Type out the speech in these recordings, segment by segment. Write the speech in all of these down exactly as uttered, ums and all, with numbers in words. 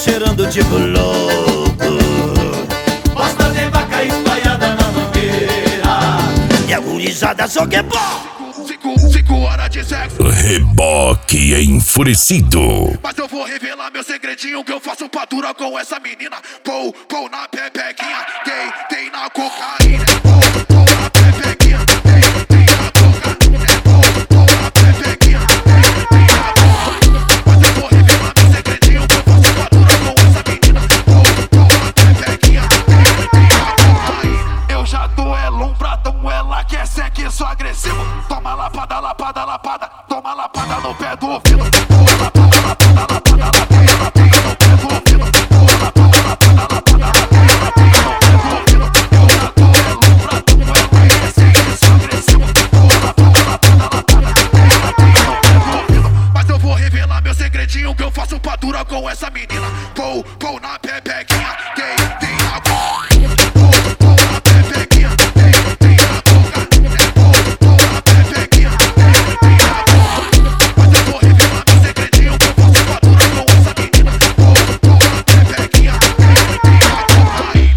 cheirando tipo louco. Bosta de vaca espalhada na mangueira. E a gurizada só quer pó. Cinco, cinco horas de sexo. Reboque enfurecido. Mas eu vou revelar meu segredinho que eu faço padura com essa menina. Pou, pou na pepequinha, tem, tem na cocaína. Pou, pou na pepequinha, tem, tem na cocaína. Pou, pou na pepequinha, tem, tem na cocaína. Mas eu vou revelar meu segredinho que eu faço padura com essa menina. Pou, pou na pepequinha, tem, tem na cocaína. Eu já tô é lombradão, ela quer sexo agressivo. Toma lapada, lapada, lapada, toma lapada no pé do ouvido. Toma lapada, lapada, lapada, lapada, lapada no pé do ouvido. Toma lapada, lapada, lapada, lapada, lapada no pé do ouvido. Eu já tô é lombradão, ela quer sexo agressivo. Toma lapada, lapada, lapada, lapada, lapada no pé do ouvido. Mas eu vou revelar meu segredinho que eu faço padura com essa menina. Pou, pou na pepequinha, tem, tem a cocaína. Pou, pou na pepequinha, tem, tem a cocaína. Pou, pou na pepequinha, tem, tem a cocaína. Mas eu vou revelar meu segredinho que eu faço padura com essa menina. Pou, pou na pepequinha, tem, tem a cocaína.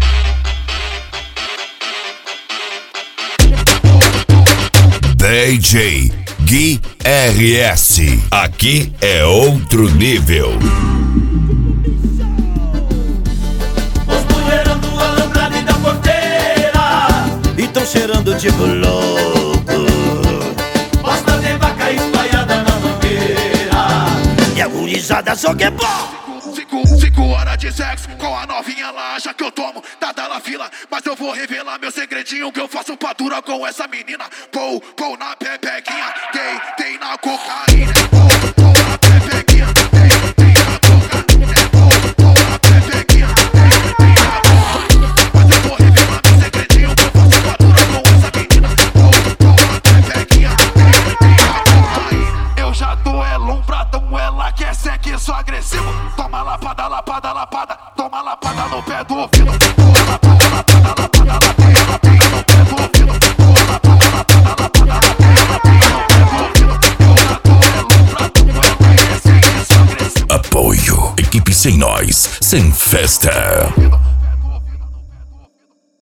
D J Gui R S. Aqui é outro nível. Os mulherão do alambrado e da porteira. E tão cheirando tipo louco. Bosta de vaca espalhada na mangueira. E a gurizada só quer pó. Cinco, cinco horas de sexo com a novinha, ela acha que eu tomo nada na fila. Mas eu vou revelar meu segredinho que eu faço padura com essa menina. Pou, pou na pepequinha, tem, tem na cocaína. Pou, pou na pepequinha, tem, tem na cocaína. Pou, pou na pepequinha, tem, tem na cocaína. Mas eu vou revelar meu segredinho que eu faço padura com essa menina. Pou, pou na pepequinha, tem, tem na cocaína. Eu já tô é lombradão, ela quer sexo agressivo. Toma lapada, lapada, lapada, toma lapada no pé do ouvido. Toma lapada, lapada, lapada, lapada, lapada no pé do ouvido. Toma lapada, lapada, lapada, lapada, lapada no pé do ouvido. Eu já tô é lombradão, ela quer sexo agressivo. Apoio. Equipe sem nós, sem festa.